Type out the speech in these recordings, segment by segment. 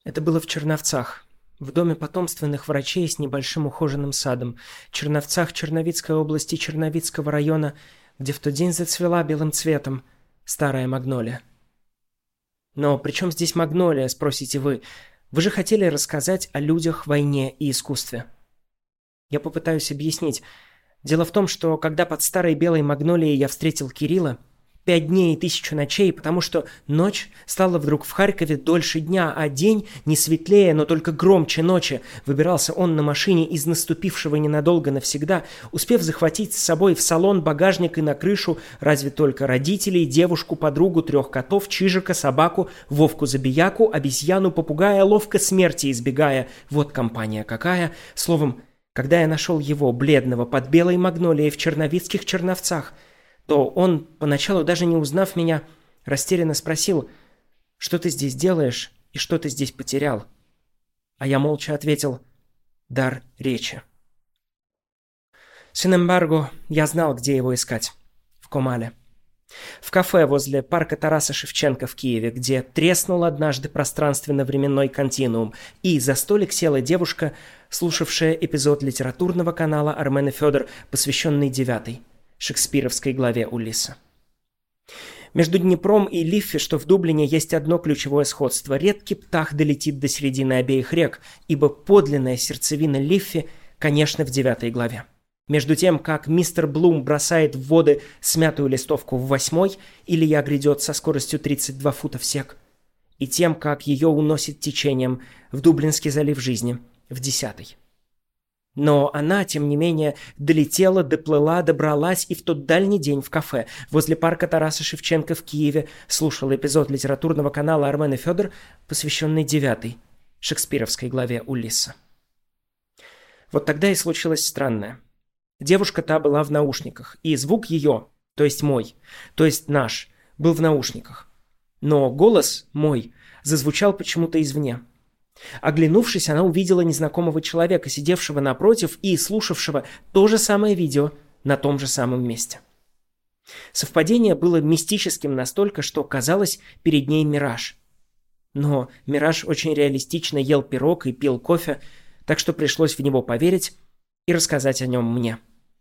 Это было в Черновцах, в доме потомственных врачей с небольшим ухоженным садом, Черновцах Черновицкой области Черновицкого района, где в тот день зацвела белым цветом старая магнолия. Но при чем здесь магнолия, спросите вы? Вы же хотели рассказать о людях, войне и искусстве. Я попытаюсь объяснить. Дело в том, что когда под старой белой магнолией я встретил Кирилла, 5 дней и 1000 ночей, потому что ночь стала вдруг в Харькове дольше дня, а день не светлее, но только громче ночи. Выбирался он на машине из наступившего ненадолго навсегда, успев захватить с собой в салон, багажник и на крышу разве только родителей, девушку, подругу, 3 котов, Чижика, собаку, Вовку-забияку, обезьяну, попугая, ловко смерти избегая. Вот компания какая. Словом, когда я нашел его, бледного, под белой магнолией в черновицких Черновцах, то он, поначалу даже не узнав меня, растерянно спросил: «Что ты здесь делаешь и что ты здесь потерял?» А я молча ответил: «Дар речи». Sin embargo, я знал, где его искать. В Комале. В кафе возле парка Тараса Шевченко в Киеве, где треснул однажды пространственно-временной континуум, и за столик села девушка, слушавшая эпизод литературного канала Армен и Федор, посвященный 9-й шекспировской главе Улисса. Между Днепром и Лиффи, что в Дублине, есть одно ключевое сходство. Редкий птах долетит до середины обеих рек, ибо подлинная сердцевина Лиффи, конечно, в 9 главе. Между тем, как мистер Блум бросает в воды смятую листовку в 8-й, Илья грядет со скоростью 32 фута в сек, и тем, как ее уносит течением в Дублинский залив жизни в 10-й. Но она, тем не менее, долетела, доплыла, добралась и в тот дальний день в кафе возле парка Тараса Шевченко в Киеве слушала эпизод литературного канала Армен и Федор, посвященный 9-й шекспировской главе Улисса. Вот тогда и случилось странное. Девушка та была в наушниках, и звук ее, то есть мой, то есть наш, был в наушниках. Но голос мой зазвучал почему-то извне. Оглянувшись, она увидела незнакомого человека, сидевшего напротив и слушавшего то же самое видео на том же самом месте. Совпадение было мистическим настолько, что казалось перед ней мираж. Но мираж очень реалистично ел пирог и пил кофе, так что пришлось в него поверить и рассказать о нем мне.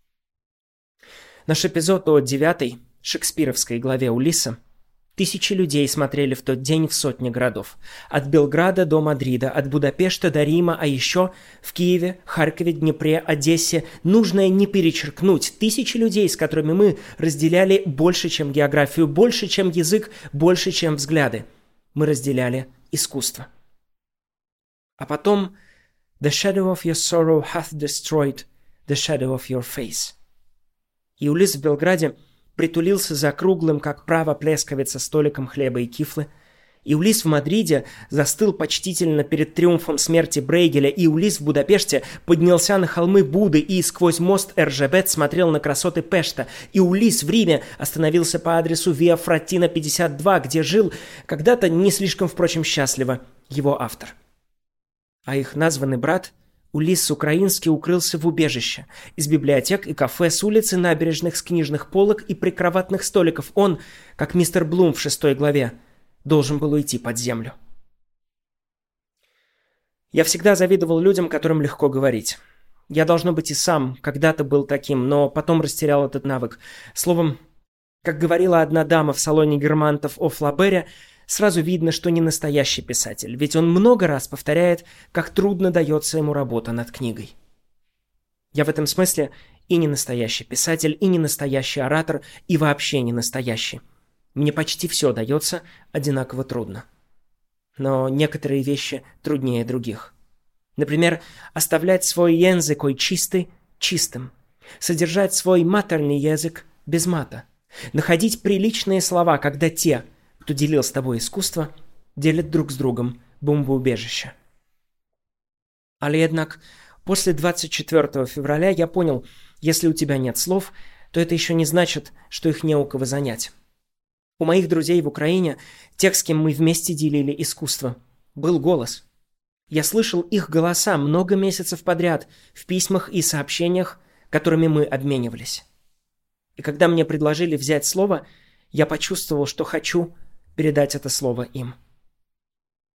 Наш эпизод о 9-й шекспировской главе Улисса тысячи людей смотрели в тот день в сотни городов. От Белграда до Мадрида, от Будапешта до Рима, а еще в Киеве, Харькове, Днепре, Одессе. Нужно не перечеркнуть. Тысячи людей, с которыми мы разделяли больше, чем географию, больше, чем язык, больше, чем взгляды. Мы разделяли искусство. А потом «The shadow of your sorrow hath destroyed the shadow of your face». И Улисс в Белграде притулился за круглым, как право плесковица, столиком хлеба и кифлы. И Улисс в Мадриде застыл почтительно перед триумфом смерти Брейгеля, и Улисс в Будапеште поднялся на холмы Буды и сквозь мост Эржебет смотрел на красоты Пешта, и Улисс в Риме остановился по адресу Виа Фраттина 52, где жил, когда-то не слишком, впрочем, счастливо, его автор. А их названный брат Улисс украинский укрылся в убежище. Из библиотек и кафе, с улицы, набережных, с книжных полок и прикроватных столиков он, как мистер Блум в 6 главе, должен был уйти под землю. Я всегда завидовал людям, которым легко говорить. Я, должно быть, и сам когда-то был таким, но потом растерял этот навык. Словом, как говорила одна дама в салоне германтов о Флабере, сразу видно, что не настоящий писатель, ведь он много раз повторяет, как трудно дается ему работа над книгой. Я в этом смысле и не настоящий писатель, и не настоящий оратор, и вообще не настоящий. Мне почти все дается одинаково трудно. Но некоторые вещи труднее других. Например, оставлять свой язык чистый чистым, содержать свой матерный язык без мата, находить приличные слова, когда те, кто делил с тобой искусство, делят друг с другом бомбоубежище. Але однако после 24 февраля я понял, если у тебя нет слов, то это еще не значит, что их не у кого занять. У моих друзей в Украине, тех, с кем мы вместе делили искусство, был голос. Я слышал их голоса много месяцев подряд в письмах и сообщениях, которыми мы обменивались. И когда мне предложили взять слово, я почувствовал, что хочу передать это слово им.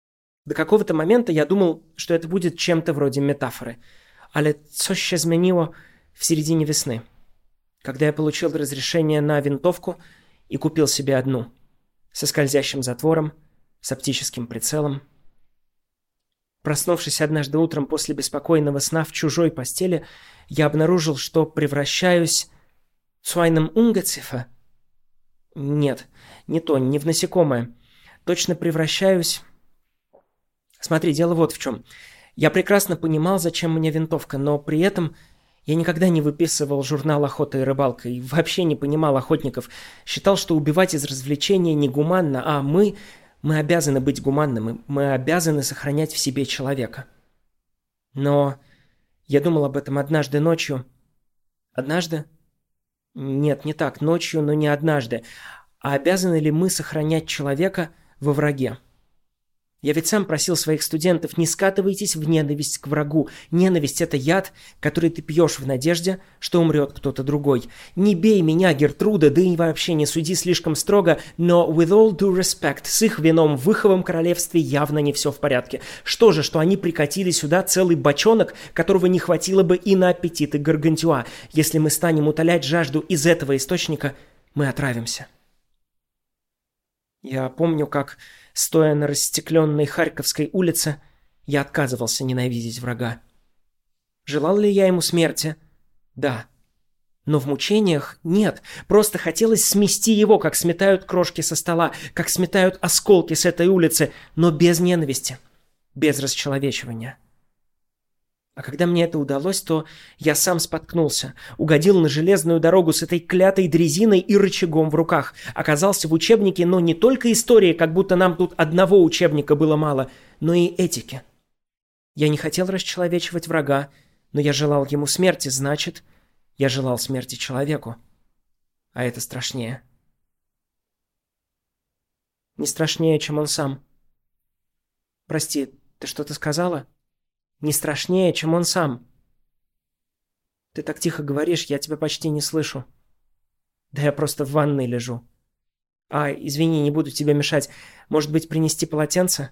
До какого-то момента я думал, что это будет чем-то вроде метафоры. Але coś się zmieniło в середине весны, когда я получил разрешение на винтовку и купил себе одну, со скользящим затвором, с оптическим прицелом. Проснувшись однажды утром после беспокойного сна в чужой постели, я обнаружил, что превращаюсь zu einem Ungeziefer. Нет, не то, не в насекомое. Точно превращаюсь... Смотри, дело вот в чем. Я прекрасно понимал, зачем мне винтовка, но при этом я никогда не выписывал журнал «Охота и рыбалка» и вообще не понимал охотников. Считал, что убивать из развлечения негуманно, а мы обязаны быть гуманными, мы обязаны сохранять в себе человека. Но я думал об этом однажды ночью. Однажды? Нет, не так, ночью, но не однажды. А обязаны ли мы сохранять человека во враге? Я ведь сам просил своих студентов: не скатывайтесь в ненависть к врагу. Ненависть – это яд, который ты пьешь в надежде, что умрет кто-то другой. Не бей меня, Гертруда, да и вообще не суди слишком строго, но with all due respect, с их вином в Иховом королевстве явно не все в порядке. Что же, что они прикатили сюда целый бочонок, которого не хватило бы и на аппетиты Гаргантюа. Если мы станем утолять жажду из этого источника, мы отравимся. Я помню, как, стоя на растекленной Харьковской улице, я отказывался ненавидеть врага. Желал ли я ему смерти? Да. Но в мучениях нет. Просто хотелось смести его, как сметают крошки со стола, как сметают осколки с этой улицы, но без ненависти, без расчеловечивания. А когда мне это удалось, то я сам споткнулся, угодил на железную дорогу с этой клятой дрезиной и рычагом в руках, оказался в учебнике, но не только истории, как будто нам тут одного учебника было мало, но и этики. Я не хотел расчеловечивать врага, но я желал ему смерти, значит, я желал смерти человеку. А это страшнее. Не страшнее, чем он сам. Прости, ты что-то сказала? Не страшнее, чем он сам. Ты так тихо говоришь, я тебя почти не слышу. Да я просто в ванной лежу. Извини, не буду тебе мешать. Может быть, принести полотенце?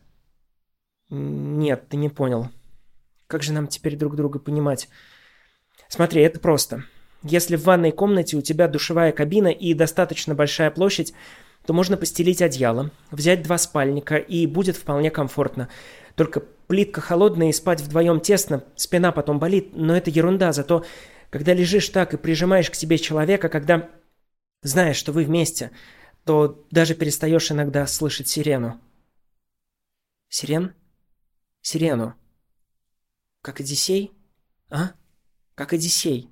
Нет, ты не понял. Как же нам теперь друг друга понимать? Смотри, это просто. Если в ванной комнате у тебя душевая кабина и достаточно большая площадь, то можно постелить одеяло, взять 2 спальника, и будет вполне комфортно. Только плитка холодная и спать вдвоем тесно, спина потом болит, но это ерунда. Зато, когда лежишь так и прижимаешь к себе человека, когда знаешь, что вы вместе, то даже перестаешь иногда слышать сирену. Сирен? Сирену. Как Одиссей? Как Одиссей.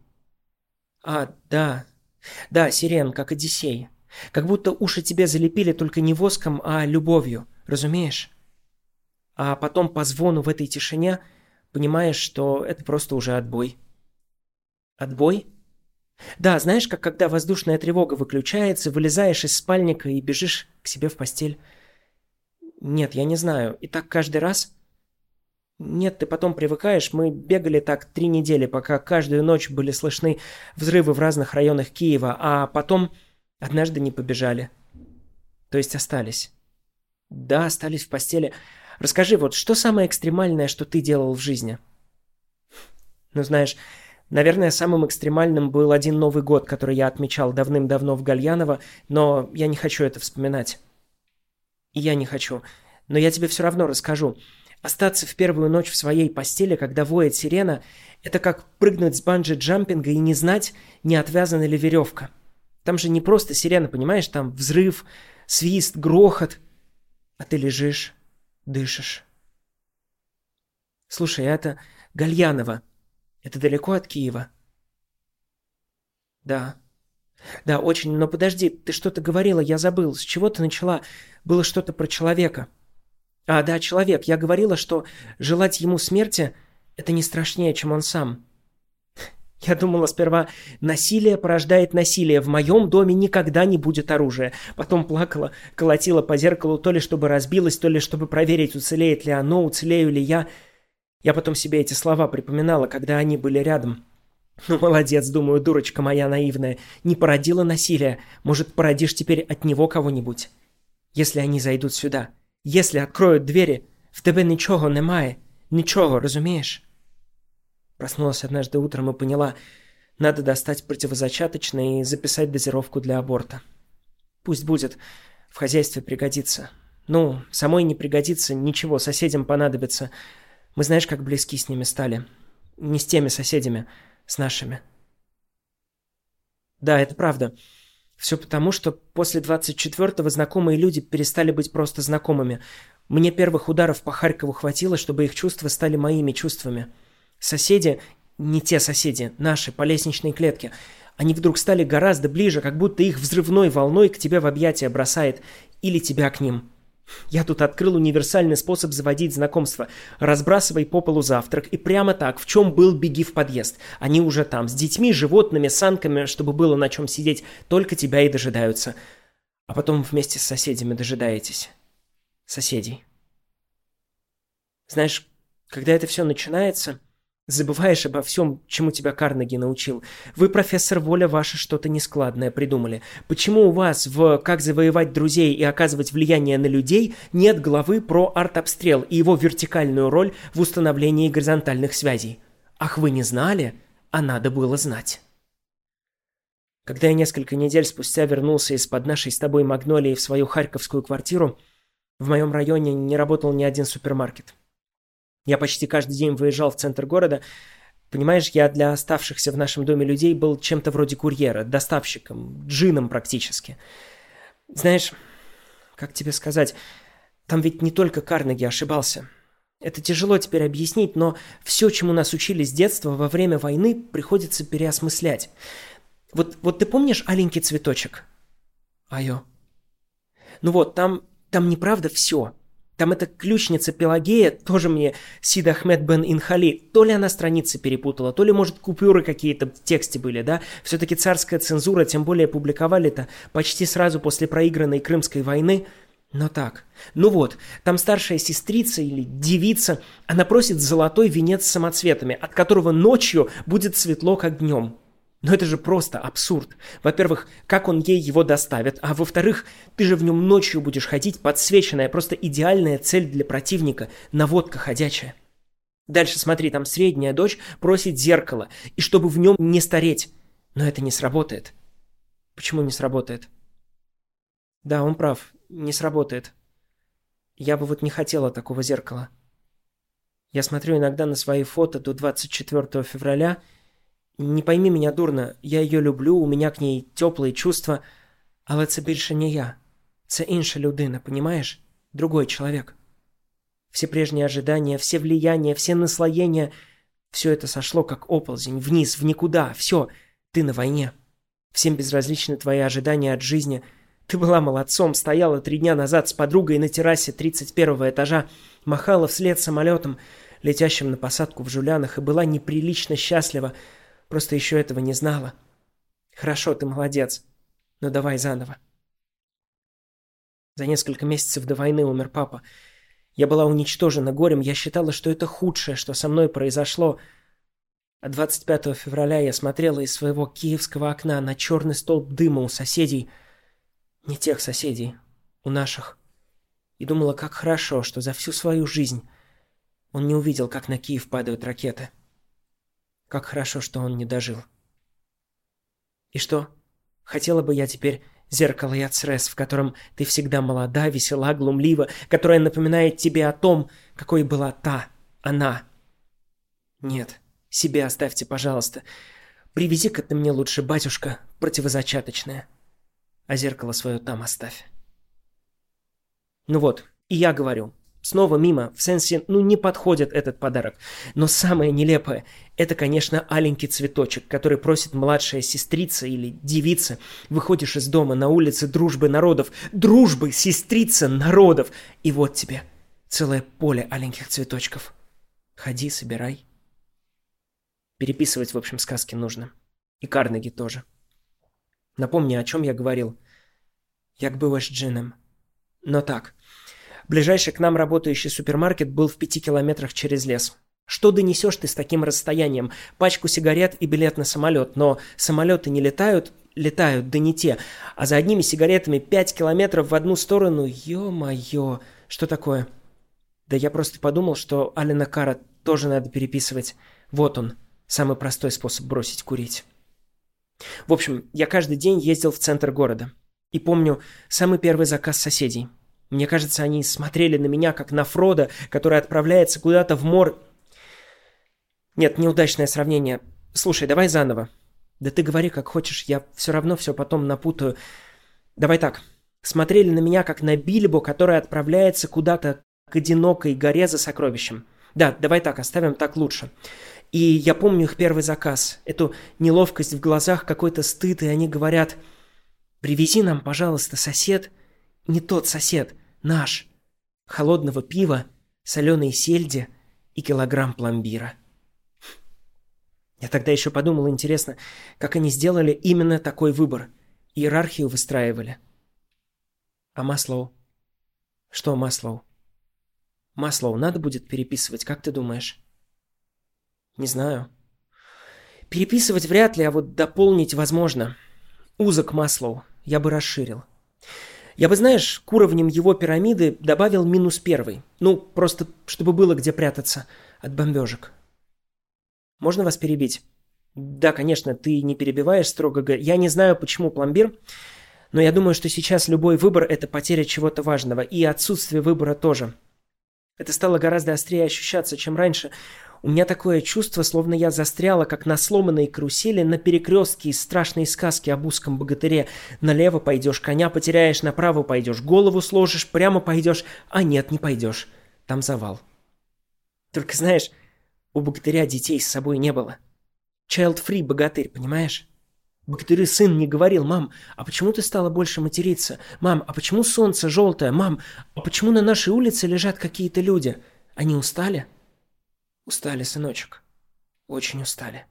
Да. Да, сирен, как Одиссей. Как будто уши тебе залепили только не воском, а любовью, разумеешь? А потом по звону в этой тишине понимаешь, что это просто уже отбой. Отбой? Да, знаешь, как когда воздушная тревога выключается, вылезаешь из спальника и бежишь к себе в постель. Нет, я не знаю. И так каждый раз? Нет, ты потом привыкаешь. Мы бегали так 3 недели, пока каждую ночь были слышны взрывы в разных районах Киева, а потом однажды не побежали. То есть остались. Да, остались в постели. Расскажи, вот что самое экстремальное, что ты делал в жизни? Ну, знаешь, наверное, самым экстремальным был один Новый год, который я отмечал давным-давно в Гальяново, но я не хочу это вспоминать. И я не хочу. Но я тебе все равно расскажу. Остаться в первую ночь в своей постели, когда воет сирена, это как прыгнуть с банджи-джампинга и не знать, не отвязана ли веревка. Там же не просто сирена, понимаешь? Там взрыв, свист, грохот. А ты лежишь, дышишь. Слушай, это Гальяново. Это далеко от Киева? Да. Да, очень, но подожди, ты что-то говорила, я забыл. С чего ты начала? Было что-то про человека. Да, человек. Я говорила, что желать ему смерти – это не страшнее, чем он сам. Я думала сперва, насилие порождает насилие. В моем доме никогда не будет оружия. Потом плакала, колотила по зеркалу, то ли чтобы разбилось, то ли чтобы проверить, уцелеет ли оно, уцелею ли я. Я потом себе эти слова припоминала, когда они были рядом. Ну, молодец, думаю, дурочка моя наивная. Не породила насилие. Может, породишь теперь от него кого-нибудь? Если они зайдут сюда. Если откроют двери, В тебе ничего немає. Ничего, разумеешь? Проснулась однажды утром и поняла, надо достать противозачаточное и записать дозировку для аборта. Пусть будет, в хозяйстве пригодится. Ну, самой не пригодится, ничего, соседям понадобится. Мы знаешь, как близки с ними стали. Не с теми соседями, с нашими. Да, это правда. Все потому, что после 24-го знакомые люди перестали быть просто знакомыми. Мне первых ударов по Харькову хватило, чтобы их чувства стали моими чувствами. Соседи, не те соседи, наши, по лестничной клетке, они вдруг стали гораздо ближе, как будто их взрывной волной к тебе в объятия бросает, или тебя к ним. Я тут открыл универсальный способ заводить знакомства. Разбрасывай по полу завтрак и прямо так, в чем был, беги в подъезд. Они уже там, с детьми, животными, санками, чтобы было на чем сидеть, только тебя и дожидаются. А потом вместе с соседями дожидаетесь. Соседей. Знаешь, когда это все начинается, забываешь обо всем, чему тебя Карнеги научил. Вы, профессор Воля, ваше что-то нескладное придумали. Почему у вас в «Как завоевать друзей и оказывать влияние на людей» нет главы про артобстрел и его вертикальную роль в установлении горизонтальных связей? Ах, вы не знали? А надо было знать. Когда я несколько недель спустя вернулся из-под нашей с тобой магнолии в свою харьковскую квартиру, в моем районе не работал ни один супермаркет. Я почти каждый день выезжал в центр города. Понимаешь, я для оставшихся в нашем доме людей был чем-то вроде курьера, доставщиком, джином практически. Знаешь, как тебе сказать, там ведь не только Карнеги ошибался. Это тяжело теперь объяснить, но все, чему нас учили с детства во время войны, приходится переосмыслять. Вот ты помнишь «Аленький цветочек»? Айо. Ну вот, там неправда все. Там эта ключница Пелагея, тоже мне Сид Ахмед бен Инхали, то ли она страницы перепутала, то ли, может, купюры какие-то в тексте были, да? Все-таки царская цензура, тем более публиковали-то почти сразу после проигранной Крымской войны. Но так. Ну вот, там старшая сестрица или девица, она просит золотой венец с самоцветами, от которого ночью будет светло, как днем. Но это же просто абсурд. Во-первых, как он ей его доставит, а во-вторых, ты же в нем ночью будешь ходить, подсвеченная, просто идеальная цель для противника, наводка ходячая. Дальше смотри, там средняя дочь просит зеркало, и чтобы в нем не стареть. Но это не сработает. Почему не сработает? Да, он прав, не сработает. Я бы вот не хотела такого зеркала. Я смотрю иногда на свои фото до 24 февраля. Не пойми меня дурно, я ее люблю, у меня к ней теплые чувства, але це більше не я. Це інша людина, понимаешь? Другой человек. Все прежние ожидания, все влияния, все наслоения, все это сошло как оползень, вниз, в никуда, все, ты на войне. Всем безразличны твои ожидания от жизни. Ты была молодцом, стояла 3 дня назад с подругой на террасе 31-го этажа, махала вслед самолетом, летящим на посадку в Жулянах, и была неприлично счастлива, просто еще этого не знала. Хорошо, ты молодец, но давай заново. За несколько месяцев до войны умер папа. Я была уничтожена горем, я считала, что это худшее, что со мной произошло. А 25 февраля я смотрела из своего киевского окна на черный столб дыма у соседей. Не тех соседей, у наших. И думала, как хорошо, что за всю свою жизнь он не увидел, как на Киев падают ракеты. Как хорошо, что он не дожил. И что? Хотела бы я теперь зеркало Яцрес, в котором ты всегда молода, весела, глумлива, которое напоминает тебе о том, какой была та, она. Нет, себе оставьте, пожалуйста. Привези-ка ты мне лучше, батюшка, противозачаточное. А зеркало свое там оставь. Ну вот, и я говорю, снова мимо, в сенсе, не подходит этот подарок. Но самое нелепое, это, конечно, аленький цветочек, который просит младшая сестрица или девица. Выходишь из дома на улице дружбы народов. Дружбы, сестрица народов. И вот тебе целое поле аленьких цветочков. Ходи, собирай. Переписывать, в общем, сказки нужно. И Карнеги тоже. Напомни, о чем я говорил. Як было с джином. Но так. Ближайший к нам работающий супермаркет был в 5 километрах через лес. Что донесешь ты с таким расстоянием? Пачку сигарет и билет на самолет. Но самолеты не летают, да не те. А за одними сигаретами 5 километров в одну сторону. Ё-моё. Что такое? Да я просто подумал, что Алена Кара тоже надо переписывать. Вот он, самый простой способ бросить курить. В общем, я каждый день ездил в центр города. И помню самый первый заказ соседей. Мне кажется, они смотрели на меня, как на Фродо, который отправляется куда-то в море. Нет, неудачное сравнение. Слушай, давай заново. Да ты говори, как хочешь, я все равно все потом напутаю. Давай так. Смотрели на меня, как на Бильбо, который отправляется куда-то к одинокой горе за сокровищем. Да, давай так, оставим так лучше. И я помню их первый заказ. Эту неловкость в глазах, какой-то стыд, и они говорят: «Привези нам, пожалуйста, сосед, не тот сосед, наш, холодного пива, соленой сельди и килограмм пломбира». Я тогда еще подумал, интересно, как они сделали именно такой выбор. Иерархию выстраивали. А Маслоу? Что Маслоу? Маслоу надо будет переписывать, как ты думаешь? Не знаю. Переписывать вряд ли, а вот дополнить возможно. Узок Маслоу я бы расширил. Я бы, знаешь, к уровням его пирамиды добавил -1. Ну, просто чтобы было где прятаться от бомбежек. Можно вас перебить? Да, конечно, ты не перебиваешь, строго говоря. Я не знаю, почему пломбир, но я думаю, что сейчас любой выбор – это потеря чего-то важного, и отсутствие выбора тоже. Это стало гораздо острее ощущаться, чем раньше. У меня такое чувство, словно я застряла, как на сломанной карусели, на перекрестке из страшной сказки об узком богатыре. Налево пойдешь, коня потеряешь, направо пойдешь, голову сложишь, прямо пойдешь, а нет, не пойдешь. Там завал. Только знаешь, у богатыря детей с собой не было. Child-free богатырь, понимаешь? Богатырю сын не говорил: «Мам, а почему ты стала больше материться? Мам, а почему солнце желтое? Мам, а почему на нашей улице лежат какие-то люди? Они устали?» Устали, сыночек. Очень устали.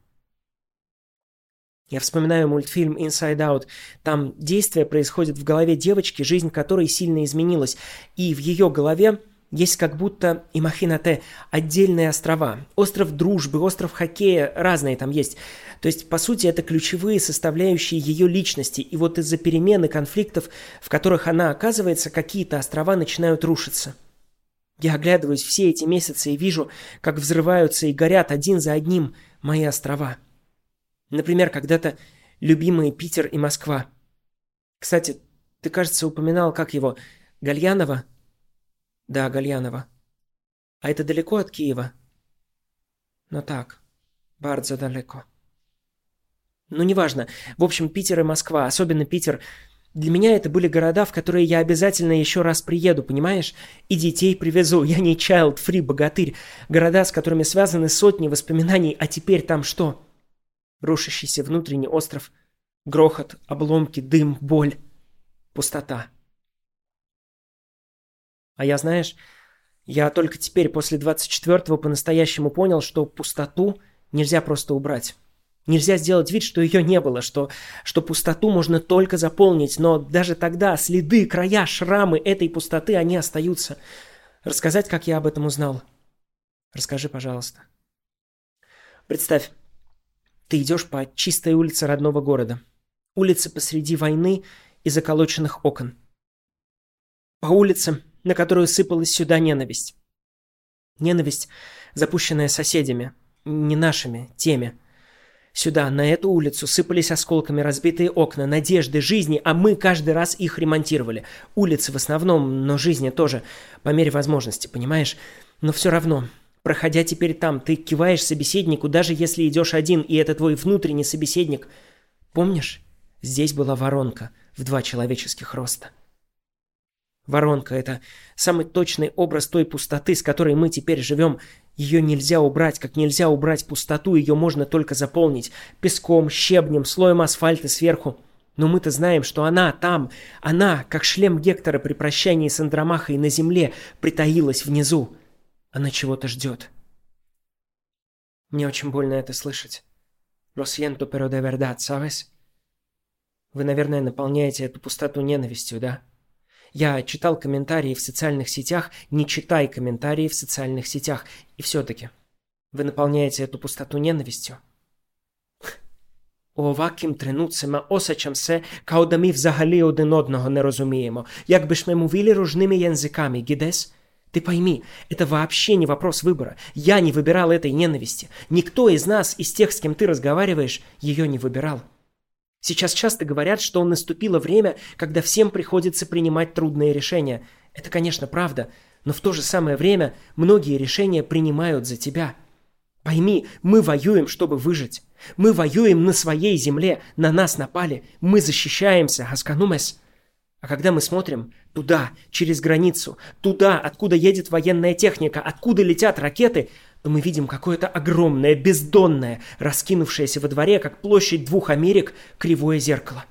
Я вспоминаю мультфильм Inside Out. Там действие происходит в голове девочки, жизнь которой сильно изменилась. И в ее голове есть как будто, имахинате, отдельные острова. Остров дружбы, остров хоккея, разные там есть. То есть, по сути, это ключевые составляющие ее личности. И вот из-за перемен и конфликтов, в которых она оказывается, какие-то острова начинают рушиться. Я оглядываюсь все эти месяцы и вижу, как взрываются и горят один за одним мои острова. Например, когда-то любимые Питер и Москва. Кстати, ты, кажется, упоминал, как его, Гальянова? Да, Гальянова. А это далеко от Киева? Ну так, bardzo далеко. Ну, неважно. В общем, Питер и Москва, особенно Питер. Для меня это были города, в которые я обязательно еще раз приеду, понимаешь? И детей привезу. Я не child-free богатырь. Города, с которыми связаны сотни воспоминаний, а теперь там что? Рушащийся внутренний остров, грохот, обломки, дым, боль, пустота. А я, знаешь, я только теперь, после 24-го, по-настоящему понял, что пустоту нельзя просто убрать. Нельзя сделать вид, что ее не было, что пустоту можно только заполнить, но даже тогда следы, края, шрамы этой пустоты, они остаются. Рассказать, как я об этом узнал? Расскажи, пожалуйста. Представь, ты идешь по чистой улице родного города. Улица посреди войны и заколоченных окон. По улице, на которую сыпалась сюда ненависть. Ненависть, запущенная соседями, не нашими, теми. Сюда, на эту улицу, сыпались осколками разбитые окна, надежды, жизни, а мы каждый раз их ремонтировали. Улицы в основном, но жизни тоже, по мере возможности, понимаешь? Но все равно, проходя теперь там, ты киваешь собеседнику, даже если идешь один, и это твой внутренний собеседник. Помнишь? Здесь была воронка в 2 человеческих роста. Воронка – это самый точный образ той пустоты, с которой мы теперь живем. Ее нельзя убрать, как нельзя убрать пустоту, ее можно только заполнить песком, щебнем, слоем асфальта сверху. Но мы-то знаем, что она там, она, как шлем Гектора при прощании с Андромахой на земле, притаилась внизу. Она чего-то ждет. Мне очень больно это слышать. Lo siento, pero de verdad, ¿sabes? Вы, наверное, наполняете эту пустоту ненавистью, да? Я читал комментарии в социальных сетях, не читай комментарии в социальных сетях. И все-таки, вы наполняете эту пустоту ненавистью? Оваким тренуцема осачам се, кауда ми взагалі один одного не розуміємо. Якби ж ми мовили різними язиками, гідес? Ты пойми, это вообще не вопрос выбора. Я не выбирал этой ненависти. Никто из нас, из тех, с кем ты разговариваешь, ее не выбирал. Сейчас часто говорят, что наступило время, когда всем приходится принимать трудные решения. Это, конечно, правда, но в то же самое время многие решения принимают за тебя. Пойми, мы воюем, чтобы выжить. Мы воюем на своей земле, на нас напали. Мы защищаемся, Хасканумес. А когда мы смотрим туда, через границу, туда, откуда едет военная техника, откуда летят ракеты, то мы видим какое-то огромное, бездонное, раскинувшееся во дворе, как площадь 2 Америк, кривое зеркало.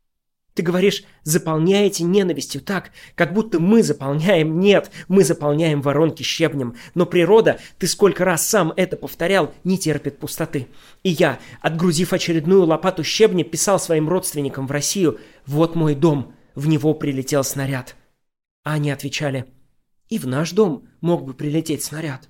Ты говоришь, заполняете ненавистью так, как будто мы заполняем. Нет, мы заполняем воронки щебнем. Но природа, ты сколько раз сам это повторял, не терпит пустоты. И я, отгрузив очередную лопату щебня, писал своим родственникам в Россию: «Вот мой дом, в него прилетел снаряд». А они отвечали: «И в наш дом мог бы прилететь снаряд».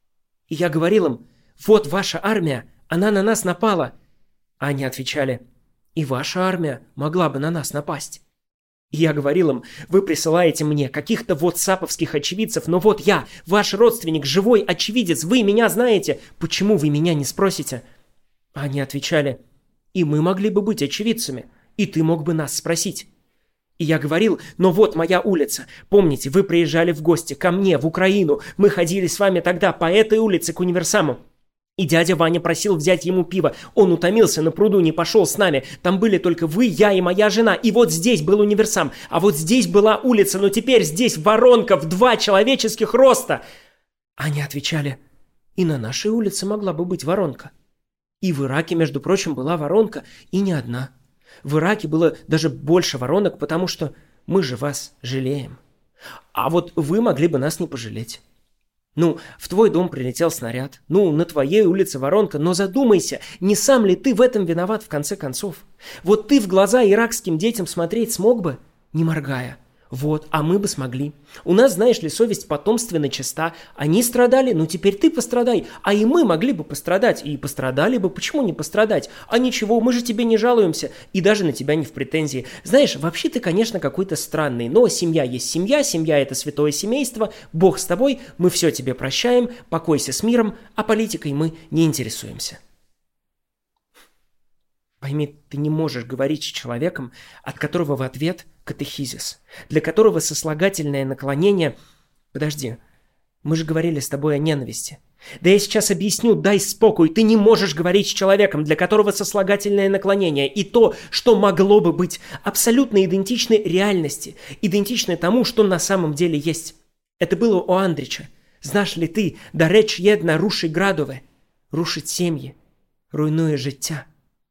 И я говорил им: «Вот ваша армия, она на нас напала». А они отвечали: «И ваша армия могла бы на нас напасть». И я говорил им: «Вы присылаете мне каких-то вотсаповских очевидцев, но вот я, ваш родственник, живой очевидец, вы меня знаете, почему вы меня не спросите?» А они отвечали: «И мы могли бы быть очевидцами, и ты мог бы нас спросить». И я говорил: «Но вот моя улица. Помните, вы приезжали в гости ко мне, в Украину. Мы ходили с вами тогда по этой улице к универсаму. И дядя Ваня просил взять ему пиво. Он утомился на пруду, не пошел с нами. Там были только вы, я и моя жена. И вот здесь был универсам. А вот здесь была улица, но теперь здесь воронка в 2 человеческих роста». Они отвечали: «И на нашей улице могла бы быть воронка». И в Ираке, между прочим, была воронка, и не одна. В Ираке было даже больше воронок, потому что мы же вас жалеем. А вот вы могли бы нас не пожалеть. Ну, в твой дом прилетел снаряд. Ну, на твоей улице воронка. Но задумайся, не сам ли ты в этом виноват в конце концов? Вот ты в глаза иракским детям смотреть смог бы, не моргая? Вот, а мы бы смогли. У нас, знаешь ли, совесть потомственно чиста. Они страдали, ну теперь ты пострадай. А и мы могли бы пострадать. И пострадали бы, почему не пострадать? А ничего, мы же тебе не жалуемся. И даже на тебя не в претензии. Знаешь, вообще ты, конечно, какой-то странный. Но семья есть семья, семья это святое семейство. Бог с тобой, мы все тебе прощаем, покойся с миром, а политикой мы не интересуемся. Пойми, ты не можешь говорить с человеком, от которого в ответ катехизис, для которого сослагательное наклонение... Подожди, мы же говорили с тобой о ненависти. Да я сейчас объясню, дай спокой. Ты не можешь говорить с человеком, для которого сослагательное наклонение и то, что могло бы быть, абсолютно идентичны реальности, идентичны тому, что на самом деле есть. Это было у Андрича. Знаешь ли ты, да речь една рушить градове, рушить семьи, руйнуя життя.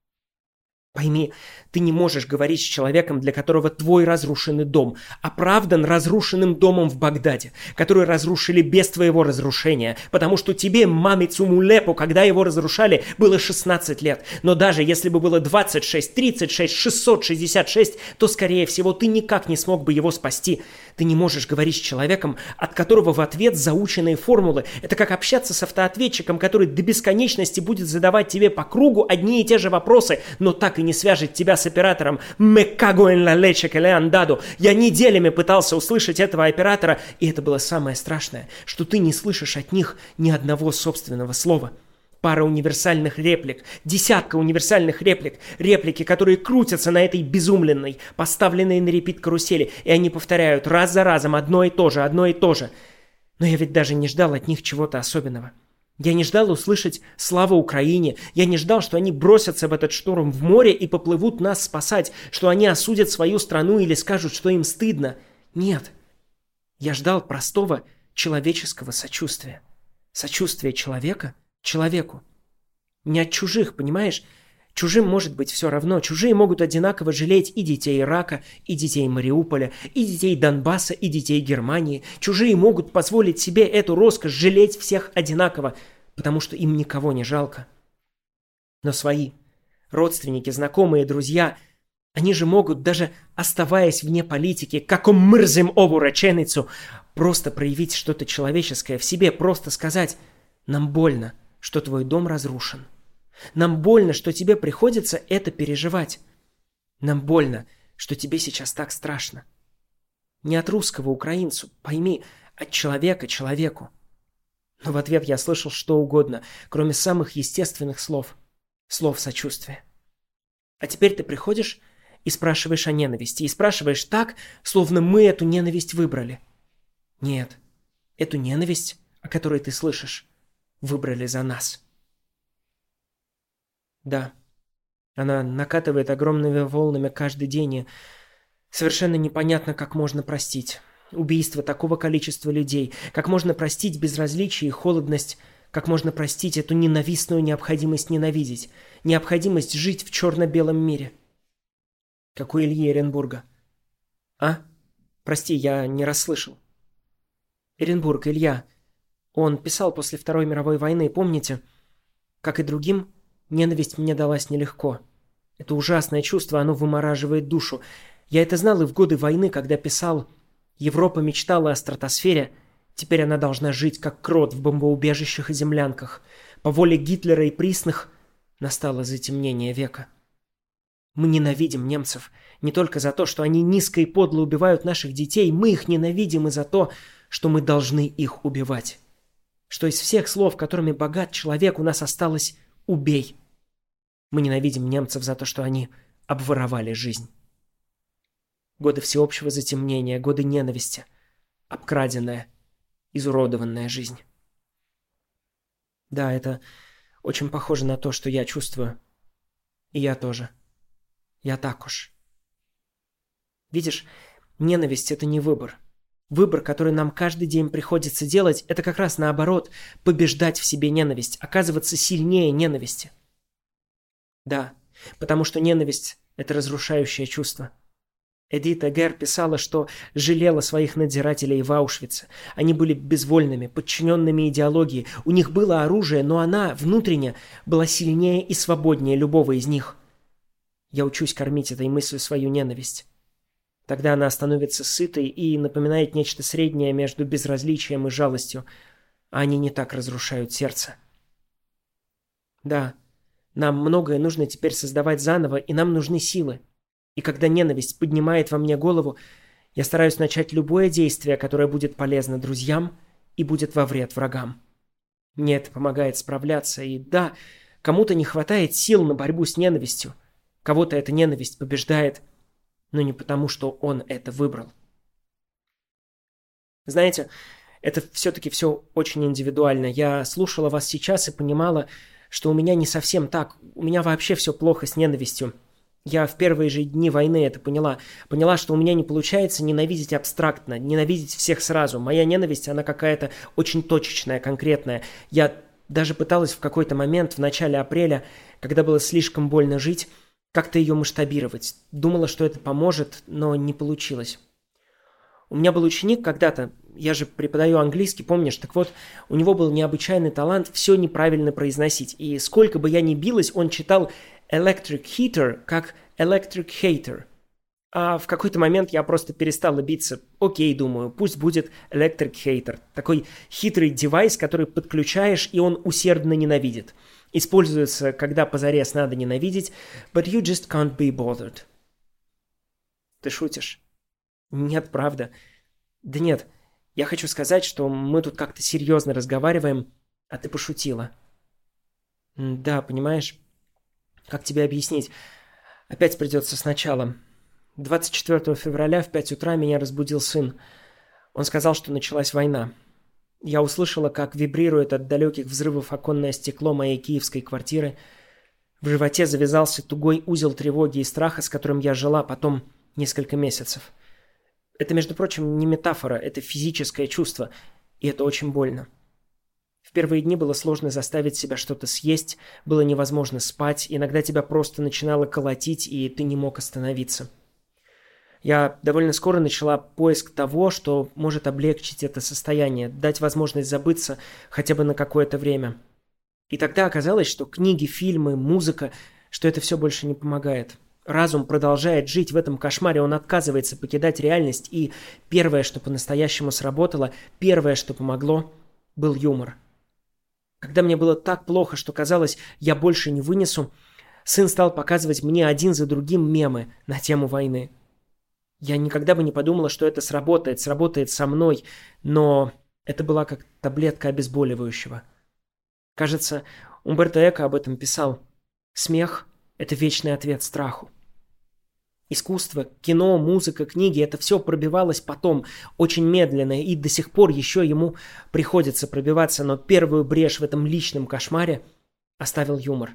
Пойми, ты не можешь говорить с человеком, для которого твой разрушенный дом оправдан разрушенным домом в Багдаде, который разрушили без твоего разрушения, потому что тебе, мамицу Мулепу, когда его разрушали, было 16 лет. Но даже если бы было 26, 36, 666, то, скорее всего, ты никак не смог бы его спасти. Ты не можешь говорить с человеком, от которого в ответ заученные формулы. Это как общаться с автоответчиком, который до бесконечности будет задавать тебе по кругу одни и те же вопросы, но так и не свяжет тебя с оператором. «Me cago en la leche que le han dado». Я неделями пытался услышать этого оператора, и это было самое страшное, что ты не слышишь от них ни одного собственного слова. Пара универсальных реплик, десятка универсальных реплик, реплики, которые крутятся на этой безумленной, поставленной на репит карусели, и они повторяют раз за разом одно и то же, одно и то же. Но я ведь даже не ждал от них чего-то особенного. Я не ждал услышать «Слава Украине», я не ждал, что они бросятся в этот шторм в море и поплывут нас спасать, что они осудят свою страну или скажут, что им стыдно. Нет. Я ждал простого человеческого сочувствия. Сочувствия человека человеку. Не от чужих, понимаешь? Чужим может быть все равно. Чужие могут одинаково жалеть и детей Ирака, и детей Мариуполя, и детей Донбасса, и детей Германии. Чужие могут позволить себе эту роскошь жалеть всех одинаково, потому что им никого не жалко. Но свои родственники, знакомые, друзья, они же могут, даже оставаясь вне политики, как мырзем ову реченицу, просто проявить что-то человеческое в себе, просто сказать: «Нам больно, что твой дом разрушен. Нам больно, что тебе приходится это переживать. Нам больно, что тебе сейчас так страшно». Не от русского украинцу, пойми, От человека человеку. Но в ответ я слышал что угодно, кроме самых естественных слов. Слов сочувствия. А теперь ты приходишь и спрашиваешь о ненависти. И спрашиваешь так, словно мы эту ненависть выбрали. Нет, эту ненависть, о которой ты слышишь, выбрали за нас. Да, она накатывает огромными волнами каждый день, и совершенно непонятно, как можно простить. Убийство такого количества людей, как можно простить безразличие и холодность, как можно простить эту ненавистную необходимость ненавидеть, необходимость жить в черно-белом мире. Как у Ильи Эренбурга. А? Прости, я не расслышал. Эренбург, Илья. Он писал после Второй мировой войны, помните? Как и другим, ненависть мне далась нелегко. Это ужасное чувство, оно вымораживает душу. Я это знал и в годы войны, когда писал: «Европа мечтала о стратосфере, теперь она должна жить как крот в бомбоубежищах и землянках. По воле Гитлера и присных настало затемнение века». Мы ненавидим немцев не только за то, что они низко и подло убивают наших детей, мы их ненавидим и за то, что мы должны их убивать. Что из всех слов, которыми богат человек, у нас осталось «убей». Мы ненавидим немцев за то, что они обворовали жизнь. Годы всеобщего затемнения, годы ненависти, обкраденная, изуродованная жизнь. Да, это очень похоже на то, что я чувствую. И я тоже. Я так уж. Видишь, ненависть — это не выбор. Выбор, который нам каждый день приходится делать, это как раз наоборот, побеждать в себе ненависть, оказываться сильнее ненависти. Да, потому что ненависть — это разрушающее чувство. Эдит Эгер писала, что жалела своих надзирателей в Аушвице. Они были безвольными, подчиненными идеологии. У них было оружие, но она внутренне была сильнее и свободнее любого из них. Я учусь кормить этой мыслью свою ненависть. Тогда она становится сытой и напоминает нечто среднее между безразличием и жалостью, а они не так разрушают сердце. Да, нам многое нужно теперь создавать заново, и нам нужны силы. И когда ненависть поднимает во мне голову, я стараюсь начать любое действие, которое будет полезно друзьям и будет во вред врагам. Мне это помогает справляться, и да, кому-то не хватает сил на борьбу с ненавистью. Кого-то эта ненависть побеждает, но не потому, что он это выбрал. Знаете, это все-таки все очень индивидуально. Я слушала вас сейчас и понимала, что у меня не совсем так. У меня вообще все плохо с ненавистью. Я в первые же дни войны это поняла. Поняла, что у меня не получается ненавидеть абстрактно, ненавидеть всех сразу. Моя ненависть, она какая-то очень точечная, конкретная. Я даже пыталась в какой-то момент, в начале апреля, когда было слишком больно жить, как-то ее масштабировать. Думала, что это поможет, но не получилось. У меня был ученик когда-то, я же преподаю английский, помнишь? Так вот, у него был необычайный талант все неправильно произносить. И сколько бы я ни билась, он читал electric heater как electric hater. А в какой-то момент я просто перестала биться. Окей, думаю, пусть будет electric hater. Такой хитрый девайс, который подключаешь, и он усердно ненавидит. Используется, когда позарез надо ненавидеть, but you just can't be bothered. Ты шутишь? Нет, правда. Да нет, я хочу сказать, что мы тут как-то серьезно разговариваем, а ты пошутила. Да, понимаешь, как тебе объяснить? Опять придется сначала. 24 февраля в 5 утра меня разбудил сын. Он сказал, что началась война. Я услышала, как вибрирует от далеких взрывов оконное стекло моей киевской квартиры. В животе завязался тугой узел тревоги и страха, с которым я жила потом несколько месяцев. Это, между прочим, не метафора, это физическое чувство, и это очень больно. В первые дни было сложно заставить себя что-то съесть, было невозможно спать, иногда тебя просто начинало колотить, и ты не мог остановиться. Я довольно скоро начала поиск того, что может облегчить это состояние, дать возможность забыться хотя бы на какое-то время. И тогда оказалось, что книги, фильмы, музыка, что это все больше не помогает. Разум продолжает жить в этом кошмаре, он отказывается покидать реальность, и первое, что по-настоящему сработало, первое, что помогло, был юмор. Когда мне было так плохо, что казалось, я больше не вынесу, сын стал показывать мне один за другим мемы на тему войны. Я никогда бы не подумала, что это сработает со мной, но это была как таблетка обезболивающего. Кажется, Умберто Эко об этом писал. Смех – это вечный ответ страху. Искусство, кино, музыка, книги – это все пробивалось потом, очень медленно, и до сих пор еще ему приходится пробиваться, но первую брешь в этом личном кошмаре оставил юмор.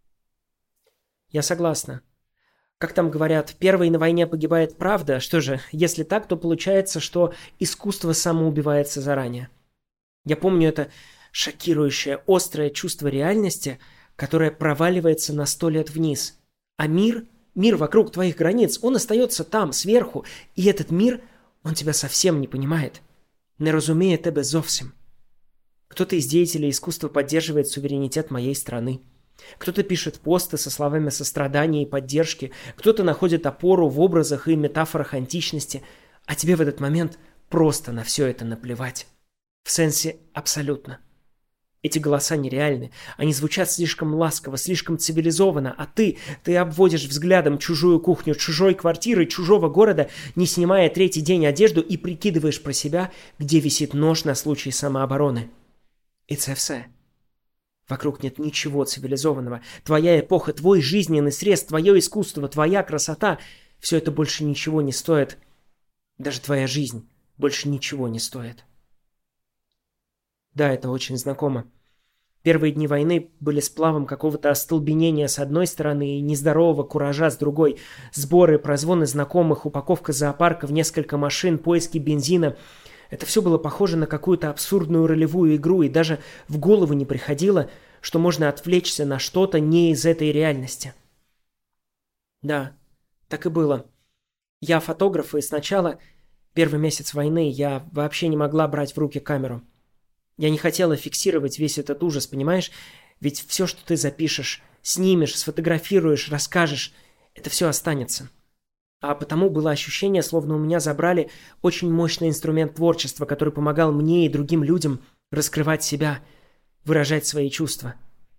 Я согласна. Как там говорят, первой на войне погибает правда. Что же, если так, то получается, что искусство самоубивается заранее. Я помню это шокирующее, острое чувство реальности, которое проваливается на 100 лет вниз. А мир вокруг твоих границ, он остается там, сверху, и этот мир, он тебя совсем не понимает. Не разумеет тебя зовсім. Кто-то из деятелей искусства поддерживает суверенитет моей страны. Кто-то пишет посты со словами сострадания и поддержки, кто-то находит опору в образах и метафорах античности, а тебе в этот момент просто на все это наплевать. В сенсе абсолютно. Эти голоса нереальны, они звучат слишком ласково, слишком цивилизованно, а ты обводишь взглядом чужую кухню, чужой квартиры, чужого города, не снимая третий день одежду и прикидываешь про себя, где висит нож на случай самообороны. И це все. Вокруг нет ничего цивилизованного. Твоя эпоха, твой жизненный срез, твое искусство, твоя красота – все это больше ничего не стоит. Даже твоя жизнь больше ничего не стоит. Да, это очень знакомо. Первые дни войны были сплавом какого-то остолбенения с одной стороны и нездорового куража с другой. Сборы, прозвоны знакомых, упаковка зоопарка в несколько машин, поиски бензина – это все было похоже на какую-то абсурдную ролевую игру, и даже в голову не приходило, что можно отвлечься на что-то не из этой реальности. Да, так и было. Я фотограф, и сначала, первый месяц войны, я вообще не могла брать в руки камеру. Я не хотела фиксировать весь этот ужас, понимаешь? Ведь все, что ты запишешь, снимешь, сфотографируешь, расскажешь, это все останется. А потому было ощущение, словно у меня забрали очень мощный инструмент творчества, который помогал мне и другим людям раскрывать себя, выражать свои чувства.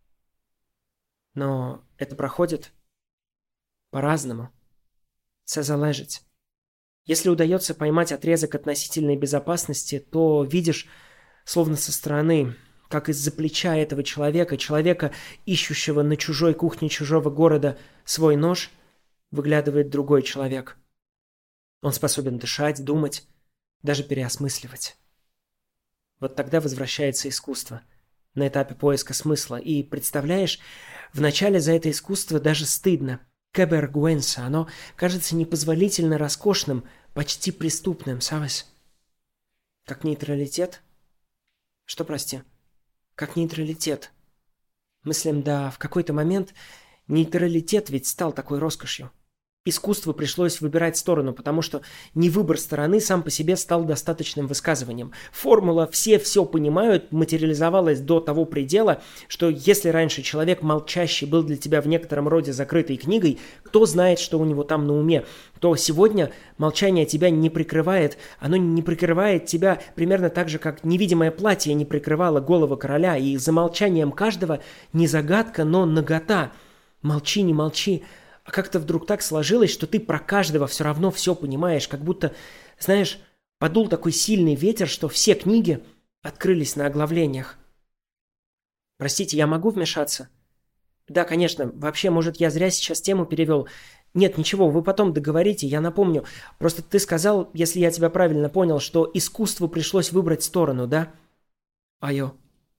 Но это проходит по-разному. Це залежить. Если удается поймать отрезок относительной безопасности, то видишь, словно со стороны, как из-за плеча этого человека, ищущего на чужой кухне чужого города свой нож, выглядывает другой человек. Он способен дышать, думать, даже переосмысливать. Вот тогда возвращается искусство на этапе поиска смысла. И, представляешь, вначале за это искусство даже стыдно. Кебергуэнса, оно кажется непозволительно роскошным, почти преступным, ¿sabes? Как нейтралитет? Что, прости? Как нейтралитет. Мыслим, да, в какой-то момент нейтралитет ведь стал такой роскошью. Искусству пришлось выбирать сторону, потому что не выбор стороны сам по себе стал достаточным высказыванием. Формула «все понимают» материализовалась до того предела, что если раньше человек молчащий был для тебя в некотором роде закрытой книгой, кто знает, что у него там на уме, то сегодня молчание тебя не прикрывает, оно не прикрывает тебя примерно так же, как невидимое платье не прикрывало голову короля, и за молчанием каждого не загадка, но нагота. Молчи, не молчи. А как-то вдруг так сложилось, что ты про каждого все равно все понимаешь, как будто, знаешь, подул такой сильный ветер, что все книги открылись на оглавлениях. Простите, я могу вмешаться? Да, конечно. Вообще, может, я зря сейчас тему перевел. Нет, ничего, вы потом договорите, я напомню. Просто ты сказал, если я тебя правильно понял, что искусству пришлось выбрать сторону, да? Айо.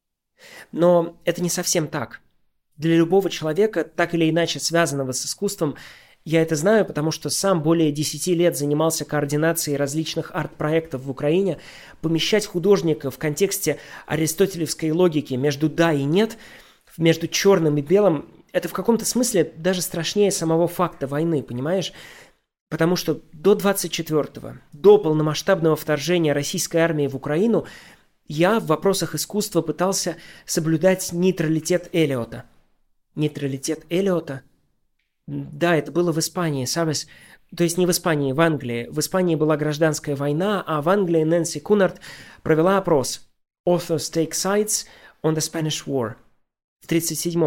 Но это не совсем так. Для любого человека, так или иначе связанного с искусством, я это знаю, потому что сам более 10 лет занимался координацией различных арт-проектов в Украине, помещать художника в контексте аристотелевской логики между «да» и «нет», между черным и белым, это в каком-то смысле даже страшнее самого факта войны, понимаешь? Потому что до 24-го, до полномасштабного вторжения российской армии в Украину, я в вопросах искусства пытался соблюдать нейтралитет Элиота. Нейтралитет Элиота? Да, это было в Испании, ¿sabes? То есть не в Испании, в Англии. В Испании была гражданская война, а в Англии Нэнси Кунард провела опрос. Authors take sides on the Spanish War. В 1937-м.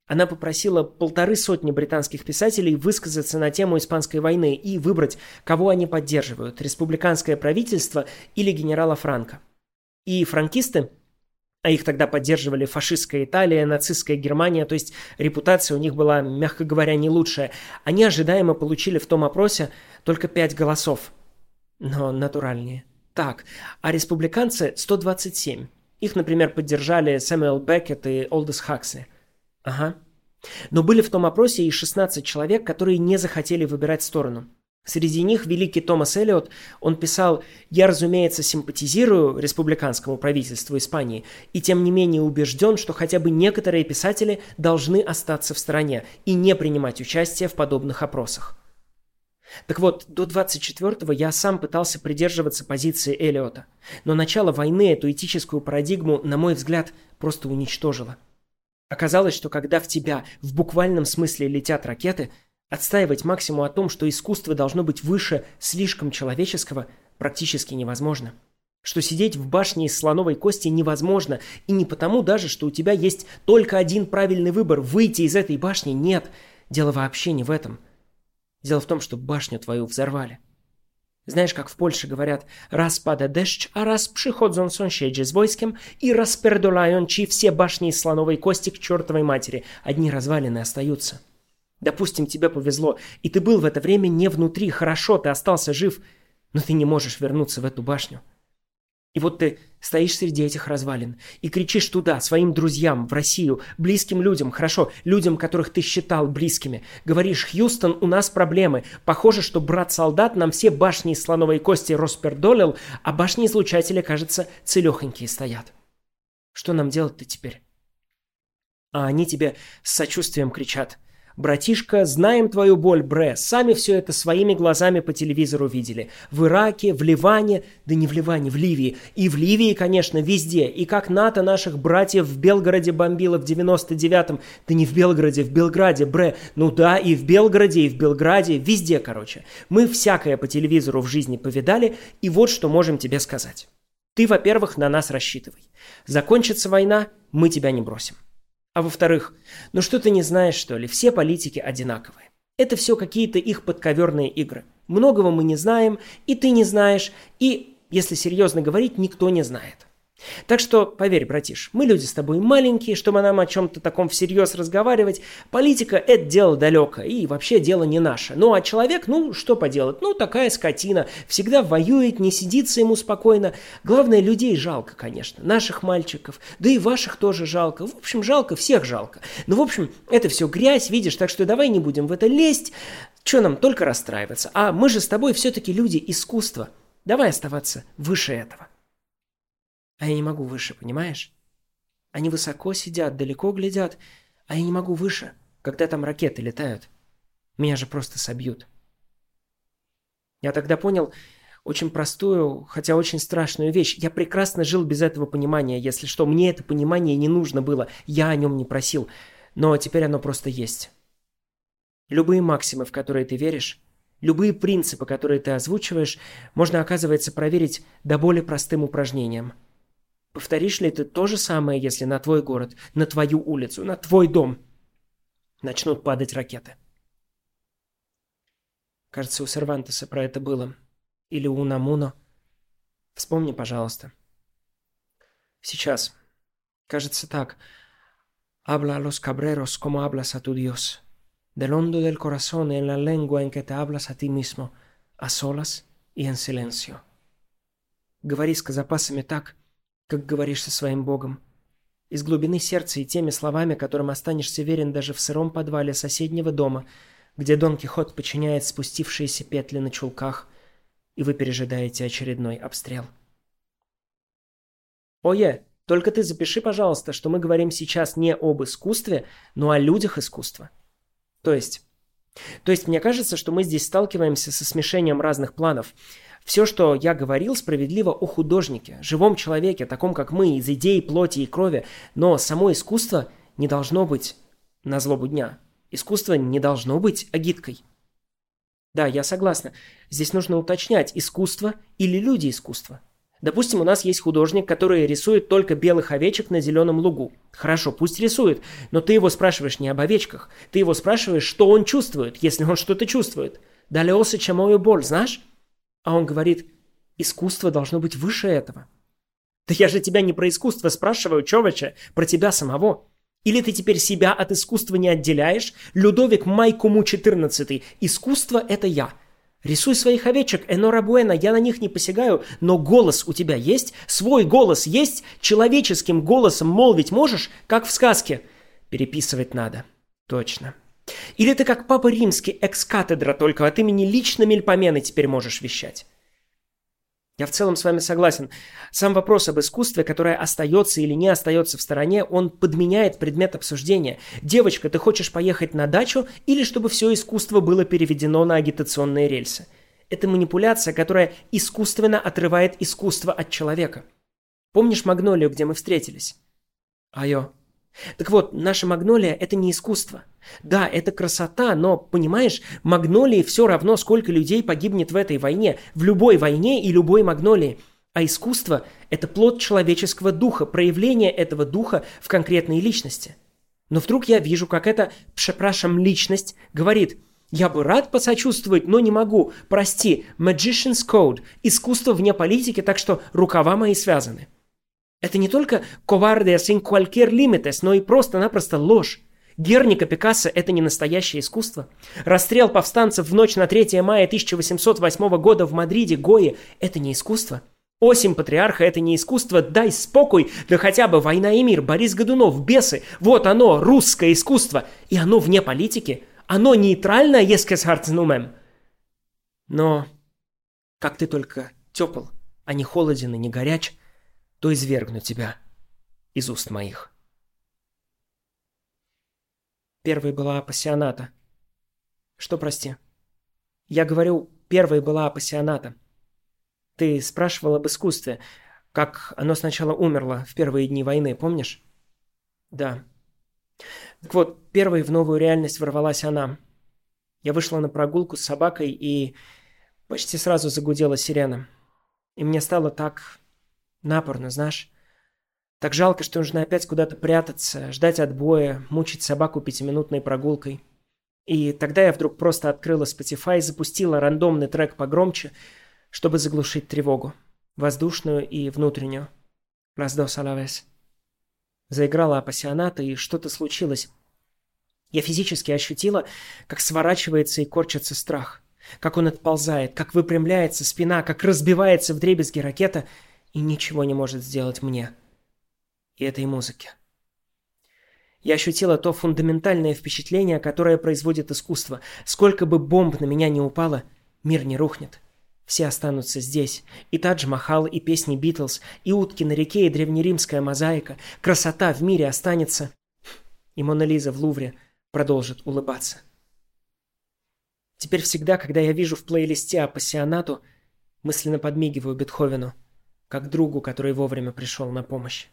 Она попросила 150 британских писателей высказаться на тему Испанской войны и выбрать, кого они поддерживают – республиканское правительство или генерала Франко. И франкисты, а их тогда поддерживали фашистская Италия, нацистская Германия, то есть репутация у них была, мягко говоря, не лучшая, они ожидаемо получили в том опросе только 5 голосов. Но натуральнее. Так, а республиканцы – 127. Их, например, поддержали Сэмюэл Беккет и Олдос Хаксли. Ага. Но были в том опросе и 16 человек, которые не захотели выбирать сторону. Среди них великий Томас Элиот, он писал: «Я, разумеется, симпатизирую республиканскому правительству Испании и тем не менее убежден, что хотя бы некоторые писатели должны остаться в стороне и не принимать участие в подобных опросах». Так вот, до 24-го я сам пытался придерживаться позиции Элиота, но начало войны эту этическую парадигму, на мой взгляд, просто уничтожило. Оказалось, что когда в тебя в буквальном смысле летят ракеты, отстаивать максимум о том, что искусство должно быть выше слишком человеческого, практически невозможно. Что сидеть в башне из слоновой кости невозможно, и не потому даже, что у тебя есть только один правильный выбор – выйти из этой башни. Нет, дело вообще не в этом. Дело в том, что башню твою взорвали. Знаешь, как в Польше говорят: «Раз pada deszcz, а раз przychodzą sąsiedzi z wojskiem и rozpierdolają ci все башни из слоновой кости к чертовой матери. Одни развалины остаются». Допустим, тебе повезло, и ты был в это время не внутри, хорошо, ты остался жив, но ты не можешь вернуться в эту башню. И вот ты стоишь среди этих развалин и кричишь туда, своим друзьям, в Россию, близким людям, хорошо, людям, которых ты считал близкими. Говоришь: «Хьюстон, у нас проблемы. Похоже, что брат-солдат нам все башни из слоновой кости распердолил, а башни-излучатели, кажется, целехонькие стоят. Что нам делать-то теперь?» А они тебе с сочувствием кричат: «Братишка, знаем твою боль, бре, сами все это своими глазами по телевизору видели. В Ираке, в Ливане, да не в Ливане, в Ливии. И в Ливии, конечно, везде. И как НАТО наших братьев в Белгороде бомбило в 99-м. Да не в Белгороде, в Белграде, бре. Ну да, и в Белгороде, и в Белграде, везде, короче. Мы всякое по телевизору в жизни повидали, и вот что можем тебе сказать. Ты, во-первых, на нас рассчитывай. Закончится война, мы тебя не бросим. А во-вторых, ну что ты не знаешь, что ли? Все политики одинаковые. Это все какие-то их подковерные игры. Многого мы не знаем, и ты не знаешь, и, если серьезно говорить, никто не знает. Так что, поверь, братиш, мы люди с тобой маленькие, чтобы нам о чем-то таком всерьез разговаривать. Политика – это дело далекое, и вообще дело не наше. Ну, а человек, ну, что поделать? Ну, такая скотина, всегда воюет, не сидится ему спокойно. Главное, людей жалко, конечно, наших мальчиков, да и ваших тоже жалко. В общем, жалко, всех жалко. Ну, в общем, это все грязь, видишь, так что давай не будем в это лезть. Че нам только расстраиваться? А мы же с тобой все-таки люди искусства. Давай оставаться выше этого. А я не могу выше, понимаешь? Они высоко сидят, далеко глядят, а я не могу выше, когда там ракеты летают. Меня же просто собьют. Я тогда понял очень простую, хотя очень страшную вещь. Я прекрасно жил без этого понимания, если что. Мне это понимание не нужно было, я о нем не просил. Но теперь оно просто есть. Любые максимы, в которые ты веришь, любые принципы, которые ты озвучиваешь, можно, оказывается, проверить до более простым упражнением. Повторишь ли ты то же самое, если на твой город, на твою улицу, на твой дом начнут падать ракеты? Кажется, у Сервантеса про это было. Или у Унамуно. Вспомни, пожалуйста. Сейчас. Кажется так. Habla a los cabreros como hablas a tu Dios. Del hondo del corazón en la lengua en que te hablas a ti mismo. A solas y en silencio. Говори с казапасами так, как говоришь со своим Богом. Из глубины сердца и теми словами, которым останешься верен даже в сыром подвале соседнего дома, где Дон Кихот подчиняет спустившиеся петли на чулках, и вы пережидаете очередной обстрел. Ое, только ты запиши, пожалуйста, что мы говорим сейчас не об искусстве, но о людях искусства. То есть, мне кажется, что мы здесь сталкиваемся со смешением разных планов. Все, что я говорил, справедливо о художнике, живом человеке, таком как мы, из идей, плоти и крови, но само искусство не должно быть на злобу дня. Искусство не должно быть агиткой. Да, я согласна. Здесь нужно уточнять, искусство или люди искусства. Допустим, у нас есть художник, который рисует только белых овечек на зеленом лугу. Хорошо, пусть рисует, но ты его спрашиваешь не об овечках. Ты его спрашиваешь, что он чувствует, если он что-то чувствует. «Далеоса чамою боль», знаешь? А он говорит, искусство должно быть выше этого. Да я же тебя не про искусство спрашиваю, човече, про тебя самого. Или ты теперь себя от искусства не отделяешь? Людовик Майкуму XIV. Искусство – это я. Рисуй своих овечек, энорабуэна, я на них не посягаю, но голос у тебя есть? Свой голос есть? Человеческим голосом молвить можешь, как в сказке? Переписывать надо. Точно. Или ты как Папа Римский, экс-катедра, только от имени лично Мельпомены теперь можешь вещать? Я в целом с вами согласен. Сам вопрос об искусстве, которое остается или не остается в стороне, он подменяет предмет обсуждения. Девочка, ты хочешь поехать на дачу или чтобы все искусство было переведено на агитационные рельсы? Это манипуляция, которая искусственно отрывает искусство от человека. Помнишь магнолию, где мы встретились? Айо. Так вот, наша магнолия – это не искусство. Да, это красота, но, понимаешь, магнолии все равно, сколько людей погибнет в этой войне, в любой войне и любой магнолии. А искусство – это плод человеческого духа, проявление этого духа в конкретной личности. Но вдруг я вижу, как эта, пшепрашам, личность говорит: «Я бы рад посочувствовать, но не могу. Прости, magician's code, искусство вне политики, так что рукава мои связаны». Это не только cobarde sin cualquier límites, но и просто-напросто ложь. Герника Пикассо – это не настоящее искусство. Расстрел повстанцев в ночь на 3 мая 1808 года в Мадриде Гои – это не искусство. Осень Патриарха – это не искусство. Дай спокой, да хотя бы «Война и мир», Борис Годунов, «Бесы». Вот оно, русское искусство. И оно вне политики. Оно нейтрально, ескес хартнумем. Но как ты только тепл, а не холоден и не горяч, то извергну тебя из уст моих. Первой была апассионата. Что, прости? Я говорю, первой была апассионата. Ты спрашивал об искусстве, как оно сначала умерло в первые дни войны, помнишь? Да. Так вот, первой в новую реальность ворвалась она. Я вышла на прогулку с собакой, и почти сразу загудела сирена. И мне стало так напорно, знаешь. Так жалко, что нужно опять куда-то прятаться, ждать отбоя, мучить собаку 5-минутной прогулкой. И тогда я вдруг просто открыла Spotify и запустила рандомный трек погромче, чтобы заглушить тревогу. Воздушную и внутреннюю. Las dos a la vez. Заиграла апассионата, и что-то случилось. Я физически ощутила, как сворачивается и корчится страх. Как он отползает, как выпрямляется спина, как разбивается вдребезги ракета и ничего не может сделать мне. И этой музыке. Я ощутила то фундаментальное впечатление, которое производит искусство. Сколько бы бомб на меня не упало, мир не рухнет. Все останутся здесь. И Тадж-Махал, и песни Битлз, и утки на реке, и древнеримская мозаика. Красота в мире останется. И Мона Лиза в Лувре продолжит улыбаться. Теперь всегда, когда я вижу в плейлисте апассионату, мысленно подмигиваю Бетховену, как другу, который вовремя пришел на помощь.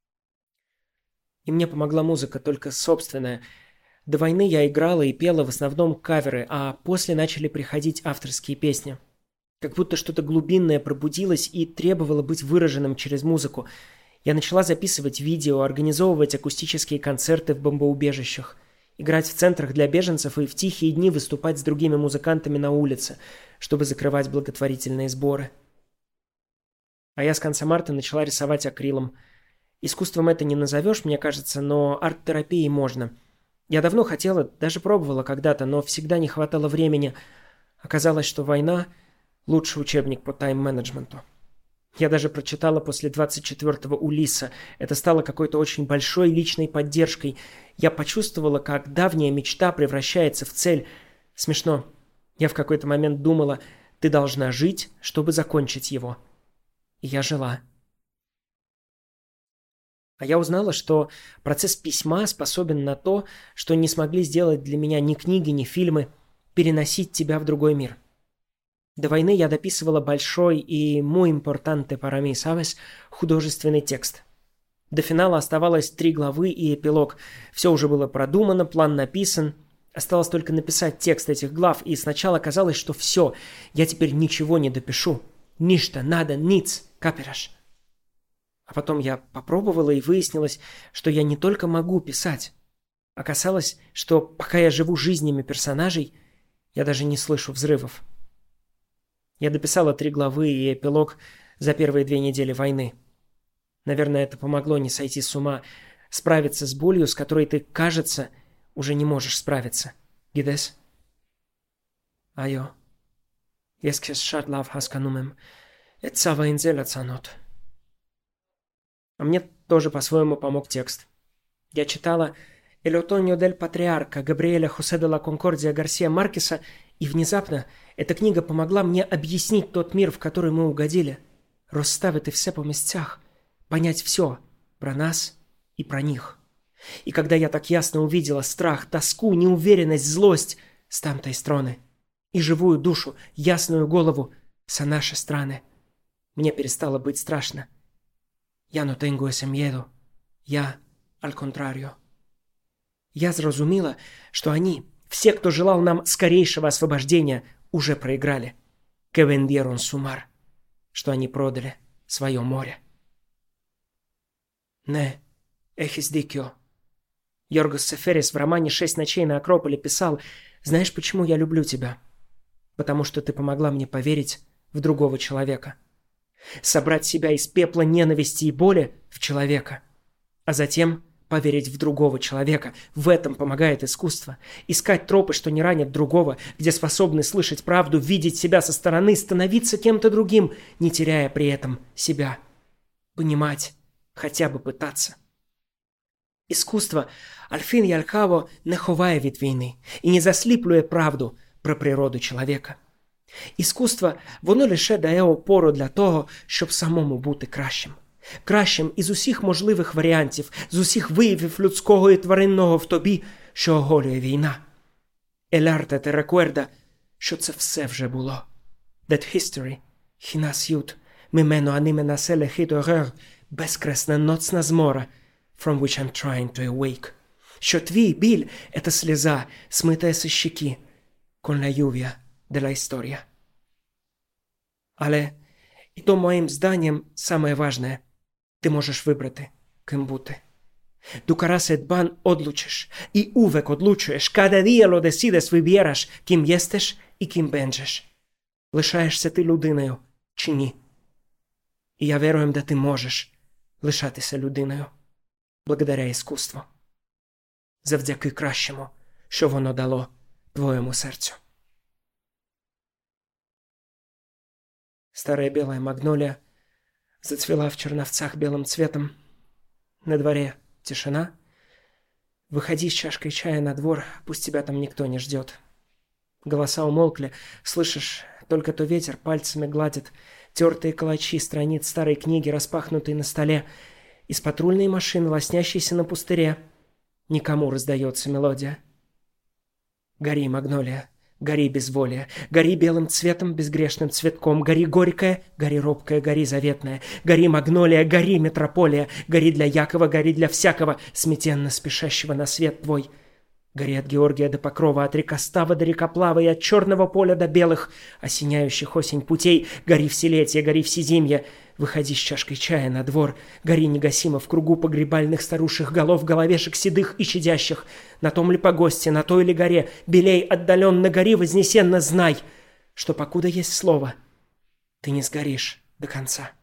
И мне помогла музыка, только собственная. До войны я играла и пела в основном каверы, а после начали приходить авторские песни. Как будто что-то глубинное пробудилось и требовало быть выраженным через музыку. Я начала записывать видео, организовывать акустические концерты в бомбоубежищах, играть в центрах для беженцев и в тихие дни выступать с другими музыкантами на улице, чтобы закрывать благотворительные сборы. А я с конца марта начала рисовать акрилом. Искусством это не назовешь, мне кажется, но арт-терапией можно. Я давно хотела, даже пробовала когда-то, но всегда не хватало времени. Оказалось, что война – лучший учебник по тайм-менеджменту. Я даже прочитала после 24-го Улисса. Это стало какой-то очень большой личной поддержкой. Я почувствовала, как давняя мечта превращается в цель. Смешно. Я в какой-то момент думала, ты должна жить, чтобы закончить его. И я жила. А я узнала, что процесс письма способен на то, что не смогли сделать для меня ни книги, ни фильмы, переносить тебя в другой мир. До войны я дописывала большой и muy importante para mí, ¿sabes? Художественный текст. До финала оставалось 3 главы и эпилог. Все уже было продумано, план написан. Осталось только написать текст этих глав, и сначала казалось, что все, я теперь ничего не допишу. Ничто, надо, ниц, Капераш. А потом я попробовала, и выяснилось, что я не только могу писать. Оказалось, что пока я живу жизнями персонажей, я даже не слышу взрывов. Я дописала 3 главы и эпилог за первые 2 недели войны. Наверное, это помогло не сойти с ума, справиться с болью, с которой ты, кажется, уже не можешь справиться. Гидес? Айо. Ескес шатлав хасканумем. Эцава инзеля цанот. А мне тоже по-своему помог текст. Я читала «El otoño del patriarca» Габриэля Хосе де ла Конкордия Гарсия Маркеса, и внезапно эта книга помогла мне объяснить тот мир, в который мы угодили, расставити все по местах, понять все про нас и про них. И когда я так ясно увидела страх, тоску, неуверенность, злость с тамтой стороны и живую душу, ясную голову со нашей стороны, мне перестало быть страшно. Я no tengo ese miedo. Я al contrario. Я зрозуміла, что они, все, кто желал нам скорейшего освобождения, уже проиграли. Que vendieron su mar. Что они продали свое море. Не, эхис дикио. Йоргос Сеферис в романе «6 ночей на Акрополе» писал: «Знаешь, почему я люблю тебя? Потому что ты помогла мне поверить в другого человека. Собрать себя из пепла ненависти и боли в человека, а затем поверить в другого человека. В этом помогает искусство. Искать тропы, что не ранят другого, где способны слышать правду, видеть себя со стороны, становиться кем-то другим, не теряя при этом себя. Понимать, хотя бы пытаться». Искусство Альфін і Алькаво не ховає від війни і не засліплює правду про природу чоловіка. Іскусство, воно лише дає опору для того, щоб самому бути кращим. Кращим із усіх можливих варіантів, з усіх виявів людського і тваринного в тобі, що оголює війна. Ель-арте те рекуерда, що це все вже було. That history, хінас ют, мімено аниме населе хит орер, безкресна ноцна змора, from which I'm trying to awake. Що твій біль – это слеза, смитая со щеки, con la lluvia de la historia. Але, і то моїм зданням саме важне, ти можеш вибрати, ким бути. Du caras et ban одлучиш, і увек одлучуєш, cada día lo decides, вибираєш, ким єстеш і ким бенджеш. Лишаєшся ти людиною чи ні? І я вірую, де ти можеш лишатися людиною. Благодаря іскусству. Завдяки кращому, що воно дало твоєму серцю. Старая белая магнолия зацвела в черновцах белым цветом. На дворе тишина. Выходи с чашкой чая на двор, пусть тебя там никто не ждет. Голоса умолкли, слышишь, только то ветер пальцами гладит тертые калачи страниц старой книги, распахнутой на столе, из патрульной машины, лоснящейся на пустыре. Никому раздается мелодия. Гори, магнолия, гори безволие, гори белым цветом, безгрешным цветком, гори горькая, гори робкая, гори заветная, гори магнолия, гори метрополия, гори для Якова, гори для всякого, смятенно спешащего на свет твой. Гори от Георгия до Покрова, от рекостава до рекоплава и от черного поля до белых, осеняющих осень путей, гори в селетье, гори в сизимье, выходи с чашкой чая на двор, гори негасимо в кругу погребальных старушек голов, головешек седых и щадящих, на том ли погосте, на той ли горе, белей отдаленно гори, вознесенно знай, что покуда есть слово, ты не сгоришь до конца.